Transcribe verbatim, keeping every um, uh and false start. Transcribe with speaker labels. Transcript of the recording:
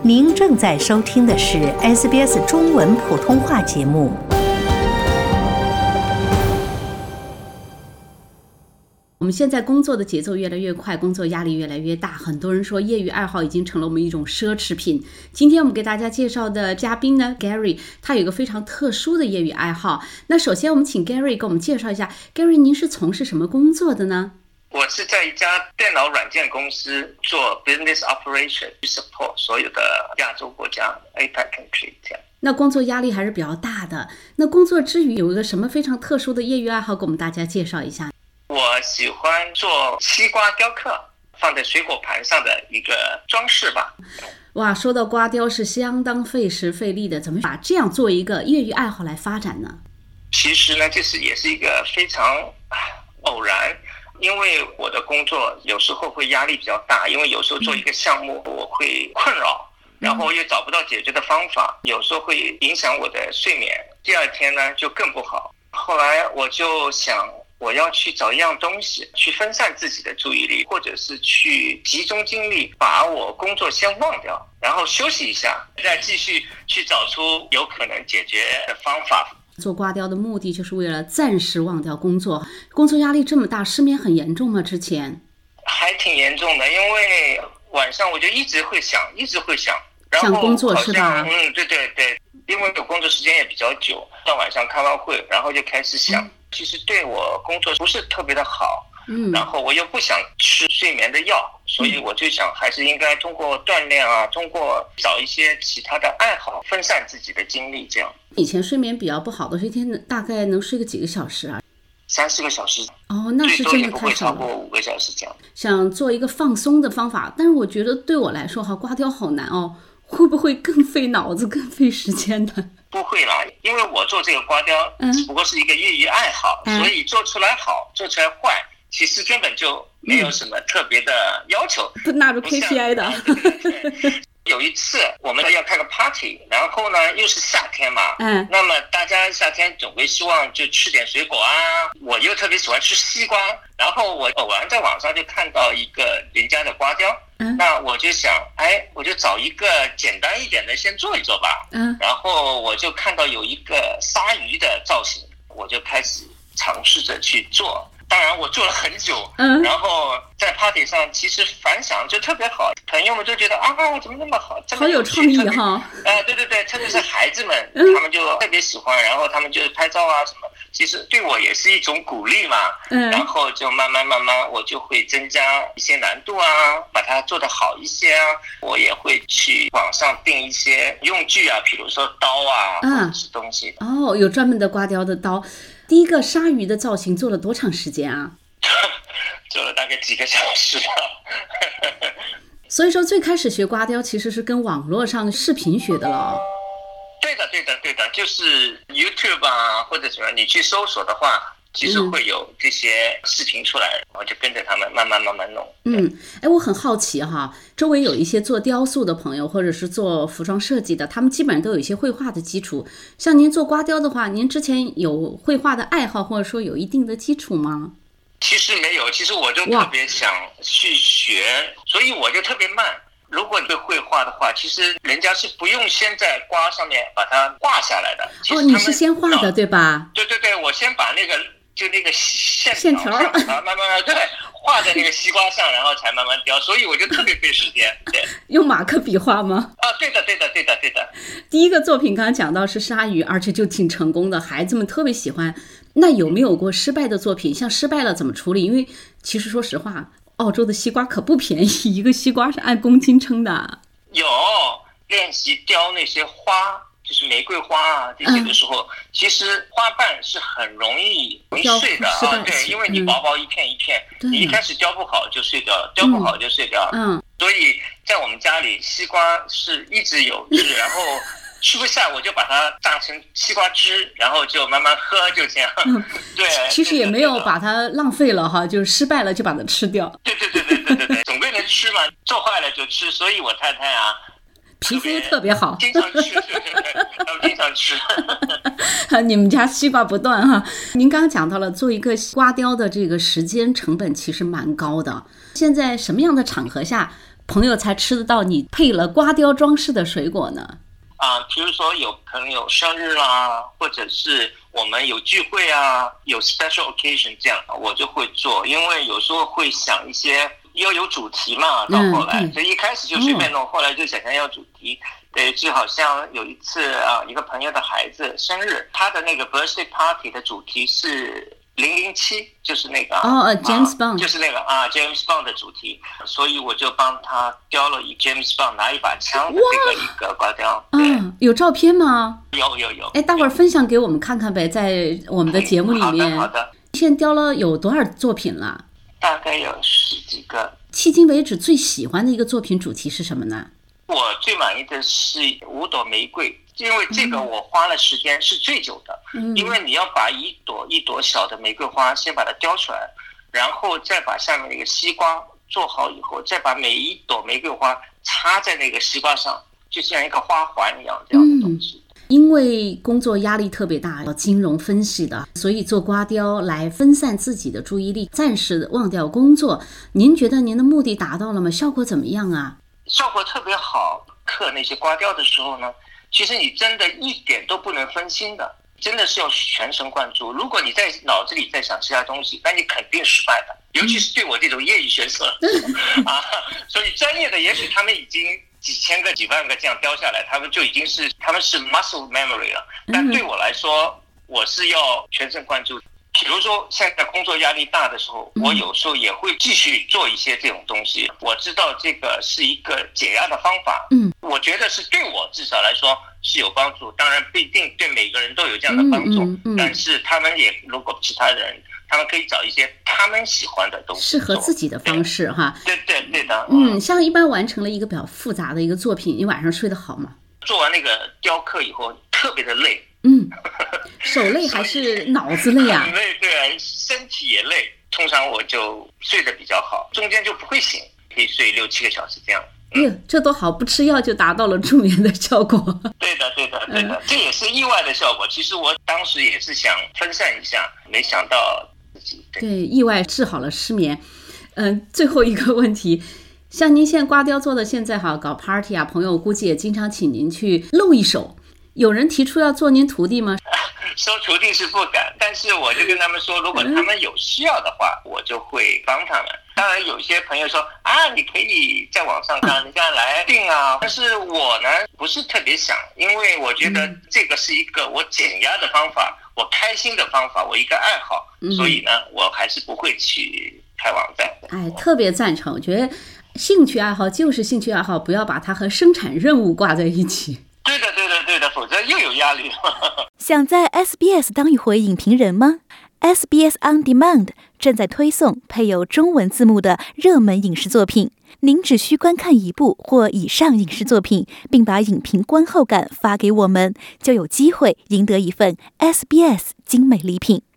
Speaker 1: 您正在收听的是 S B S 中文普通话节目。
Speaker 2: 我们现在工作的节奏越来越快，工作压力越来越大，很多人说业余爱好已经成了我们一种奢侈品。今天我们给大家介绍的嘉宾呢 Gary， 他有一个非常特殊的业余爱好。那首先我们请 Gary 给我们介绍一下 Gary 您是从事什么工作的呢？
Speaker 3: 我是在一家电脑软件公司做 business operation， 去 support 所有的亚洲国家 A P E C country 这样。
Speaker 2: 那工作压力还是比较大的。那工作之余有一个什么非常特殊的业余爱好给我们大家介绍一下？
Speaker 3: 我喜欢做西瓜雕刻，放在水果盘上的一个装饰吧。
Speaker 2: 哇，说到瓜雕是相当费时费力的，怎么把这样做一个业余爱好来发展呢？
Speaker 3: 其实呢，这是也是一个非常偶然，因为我的工作有时候会压力比较大，因为有时候做一个项目我会困扰，然后又找不到解决的方法，有时候会影响我的睡眠，第二天呢就更不好。后来我就想我要去找一样东西去分散自己的注意力，或者是去集中精力把我工作先忘掉，然后休息一下，再继续去找出有可能解决的方法。
Speaker 2: 做瓜雕的目的就是为了暂时忘掉工作。工作压力这么大，失眠很严重吗？之前
Speaker 3: 还挺严重的，因为晚上我就一直会想一直会想然后
Speaker 2: 想工作是吧？
Speaker 3: 嗯，对对对，因为我工作时间也比较久，到晚上开完会然后就开始想、嗯、其实对我工作不是特别的好，嗯，然后我又不想吃睡眠的药，所以我就想还是应该通过锻炼啊，通过找一些其他的爱好分散自己的精力这样。
Speaker 2: 以前睡眠比较不好的，一天大概能睡个几个小时啊？
Speaker 3: 三四个小时。
Speaker 2: 哦，那是真的太少了，最多也不
Speaker 3: 会超过五个小时这样。
Speaker 2: 想做一个放松的方法，但是我觉得对我来说哈，瓜雕好难哦，会不会更费脑子更费时间呢？
Speaker 3: 不会啦，因为我做这个瓜雕只不过是一个业余爱好、嗯、所以做出来好做出来坏其实根本就没有什么特别的要求，
Speaker 2: 不纳入 K P I 的。
Speaker 3: 对对对有一次我们要开个 party， 然后呢又是夏天嘛，嗯，那么大家夏天总会希望就吃点水果啊，我又特别喜欢吃西瓜，然后我偶然在网上就看到一个人家的瓜雕，嗯，那我就想哎我就找一个简单一点的先做一做吧，嗯，然后我就看到有一个鲨鱼的造型，我就开始尝试着去做，当然我做了很久，嗯，然后在 party 上其实反响就特别好，朋友们就觉得啊怎么那么好，
Speaker 2: 好有创意哈，
Speaker 3: 呃对对对，特别是孩子们、嗯、他们就特别喜欢，然后他们就拍照啊什么，其实对我也是一种鼓励嘛，嗯，然后就慢慢慢慢我就会增加一些难度啊，把它做得好一些啊，我也会去网上订一些用具啊，比如说刀啊，嗯，或者是东西。
Speaker 2: 哦，有专门的瓜雕的刀。第一个鲨鱼的造型做了多长时间啊？
Speaker 3: 做了大概几个小时吧。
Speaker 2: 所以说最开始学瓜雕其实是跟网络上视频学的了。
Speaker 3: 对的对的对的，就是 YouTube 啊或者什么你去搜索的话其实会有这些视频出来、嗯、然后就跟着他们慢慢慢慢弄。
Speaker 2: 嗯，哎，我很好奇哈，周围有一些做雕塑的朋友或者是做服装设计的，他们基本上都有一些绘画的基础，像您做瓜雕的话，您之前有绘画的爱好或者说有一定的基础吗？
Speaker 3: 其实没有，其实我就特别想去学，所以我就特别慢。如果你会绘画的话，其实人家是不用先在瓜上面把它画下来的。
Speaker 2: 哦，你是先画的对吧？
Speaker 3: 对对对，我先把那个就那个线条啊，慢慢慢对画在那个西瓜上，然后才慢慢雕，所以我就特别费时间。对，
Speaker 2: 用马克笔画吗？
Speaker 3: 啊，对的对的对的对的。
Speaker 2: 第一个作品刚刚讲到是鲨鱼，而且就挺成功的，孩子们特别喜欢。那有没有过失败的作品？像失败了怎么处理？因为其实说实话，澳洲的西瓜可不便宜，一个西瓜是按公斤称的。
Speaker 3: 有练习雕那些花，就是玫瑰花啊这些的时候、嗯、其实花瓣是很容易容易碎的啊，对，因为你薄薄一片一片、嗯、你一开始雕不好就碎掉了，雕不好就碎掉了，嗯，所以在我们家里西瓜是一直有汁，然后吃不下我就把它榨成西瓜汁，然后就慢慢喝，就这样。嗯，对，
Speaker 2: 其实也没有把它浪费了哈，就是失败了就把它吃掉。
Speaker 3: 对对对对对对对，总归能吃嘛，做坏了就吃，所以我太太啊，
Speaker 2: 皮肤特别好，
Speaker 3: 经常吃，对对对，他们经常吃。
Speaker 2: 你们家西瓜不断哈。您刚刚讲到了做一个瓜雕的这个时间成本其实蛮高的，现在什么样的场合下朋友才吃得到你配了瓜雕装饰的水果呢？
Speaker 3: 啊，比如说有朋友生日啦，或者是我们有聚会啊，有 special occasion 这样，我就会做，因为有时候会想一些要有主题嘛，到后来，嗯嗯、所以一开始就随便弄，后来就想想要主题。对，就好像有一次啊，一个朋友的孩子生日，他的那个 birthday party 的主题是零零七，就是那个
Speaker 2: 哦、oh, ， James Bond，
Speaker 3: 就是那个啊 James Bond 的主题，所以我就帮他雕了一 James Bond 拿一把枪的这个一个瓜雕。
Speaker 2: 嗯，有照片吗？
Speaker 3: 有有有。
Speaker 2: 哎，待会儿分享给我们看看呗，在我们的节目里面。
Speaker 3: 好的好的。
Speaker 2: 现在雕了有多少作品了？
Speaker 3: 大概有十几个。
Speaker 2: 迄今为止最喜欢的一个作品主题是什么呢？
Speaker 3: 我最满意的是五朵玫瑰，因为这个我花了时间是最久的，嗯、因为你要把一朵一朵小的玫瑰花先把它雕出来，然后再把下面那个西瓜做好以后，再把每一朵玫瑰花插在那个西瓜上，就像一个花环一样这样的东西。
Speaker 2: 嗯，因为工作压力特别大，要金融分析的，所以做瓜雕来分散自己的注意力，暂时忘掉工作。您觉得您的目的达到了吗？效果怎么样啊？
Speaker 3: 效果特别好。刻那些瓜雕的时候呢，其实你真的一点都不能分心的，真的是要全神贯注。如果你在脑子里在想其他东西，那你肯定失败的。尤其是对我这种业余选手啊，所以专业的也许他们已经几千个、几万个这样雕下来，他们就已经是他们是 muscle memory 了。但对我来说，我是要全神贯注。比如说现在工作压力大的时候，我有时候也会继续做一些这种东西。我知道这个是一个解压的方法，嗯，我觉得是对我至少来说是有帮助。当然不一定对每个人都有这样的帮助，嗯嗯嗯、但是他们也如果其他人，他们可以找一些他们喜欢的东西，
Speaker 2: 适合自己的方式哈。
Speaker 3: 对对对的，
Speaker 2: 嗯，像一般完成了一个比较复杂的一个作品，你晚上睡得好吗？
Speaker 3: 做完那个雕刻以后特别的累。
Speaker 2: 嗯，手累还是脑子累啊？
Speaker 3: 累，对，身体也累。通常我就睡得比较好，中间就不会醒，可以睡六七个小时这样。
Speaker 2: 哎呦，这多好，不吃药就达到了助眠的效果。
Speaker 3: 对的，对的，对的，嗯、这也是意外的效果。其实我当时也是想分散一下，没想到自己 对,
Speaker 2: 对意外治好了失眠。嗯，最后一个问题。像您现在瓜雕做的，现在哈搞 party 啊，朋友估计也经常请您去露一手。有人提出要做您徒弟吗？
Speaker 3: 收徒弟是不敢，但是我就跟他们说，如果他们有需要的话，我就会帮他们。当然有些朋友说啊，你可以在网上让人家来订啊，但是我呢不是特别想，因为我觉得这个是一个我减压的方法，我开心的方法，我一个爱好，所以呢我还是不会去开网站。
Speaker 2: 哎，特别赞成，我觉得兴趣爱好就是兴趣爱好，不要把它和生产任务挂在一起。
Speaker 3: 对的对的对的，否则又有压力了。
Speaker 1: 想在 S B S 当一回影评人吗？ S B S On Demand 正在推送配有中文字幕的热门影视作品，您只需观看一部或以上影视作品，并把影评观后感发给我们，就有机会赢得一份 S B S 精美礼品。